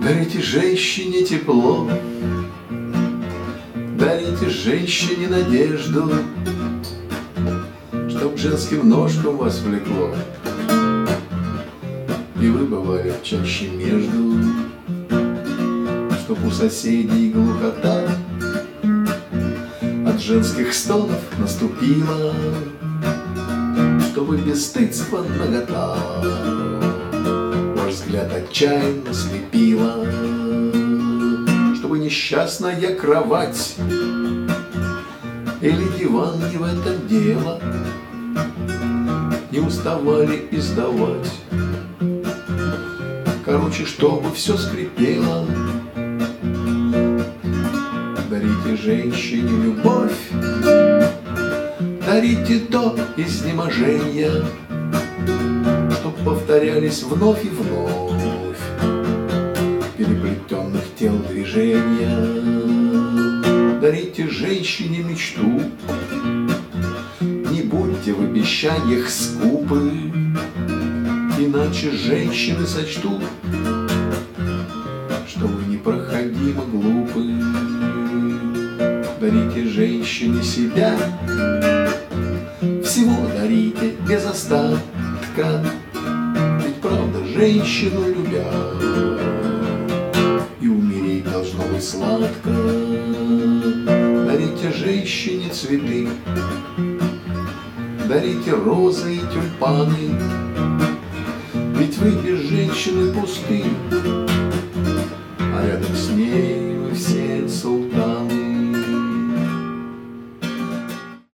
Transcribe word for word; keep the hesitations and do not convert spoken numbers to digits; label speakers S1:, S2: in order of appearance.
S1: Дарите женщине тепло, дарите женщине надежду, чтоб женским ножкам вас влекло, и вы бывали чаще между, чтоб у соседей глухота от женских стонов наступила, чтобы бесстыдство нагота ваш взгляд отчаянно слепила, чтобы несчастная кровать или диван не в этом дело не уставали издавать. Короче, чтобы все скрипело. Дарите женщине любовь, дарите до изнеможения, чтоб повторялись вновь и вновь переплетенных тел движения. Дарите женщине мечту, не будьте в обещаниях скупы, иначе женщины сочтут, что вы непроходимо глупы. Дарите женщине себя, всего дарите без остатка, ведь правда женщину любя и умереть должно быть сладко. Дарите женщине цветы, дарите розы и тюльпаны, ведь вы без женщины пусты, а рядом с ней